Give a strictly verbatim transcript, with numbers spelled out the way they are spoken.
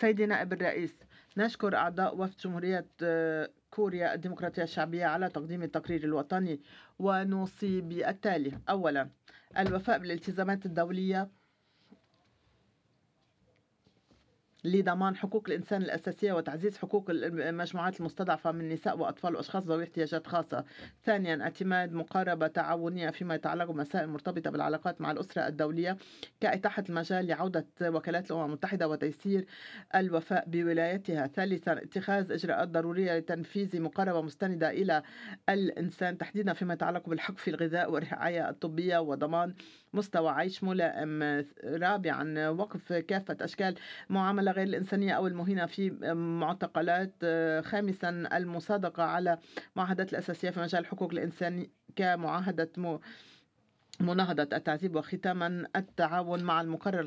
سيدي نائب الرئيس، نشكر أعضاء وفد جمهورية آه، كوريا الديمقراطية الشعبية على تقديم التقرير الوطني، ونوصي بالتالي: أولا، الوفاء بالالتزامات الدولية لضمان حقوق الإنسان الأساسية وتعزيز حقوق المجموعات المستضعفة من نساء وأطفال وأشخاص ذوي احتياجات خاصة. ثانيا، اعتماد مقاربة تعاونية فيما يتعلق بمسائل مرتبطة بالعلاقات مع الأسرة الدولية، كإتاحة المجال لعودة وكالات الأمم المتحدة وتيسير الوفاء بولايتها. ثالثا، اتخاذ إجراءات ضرورية لتنفيذ مقاربة مستندة إلى الإنسان، تحديدا فيما يتعلق بالحق في الغذاء والرعاية الطبية وضمان مستوى عيش ملائم. رابعا، وقف كافة أشكال معاملة غير الإنسانية أو المهينة في معتقلات. خامسا، المصادقة على معاهدات الأساسية في مجال حقوق الإنسان كمعاهدة مناهضة التعذيب. وختاما، التعاون مع المقرر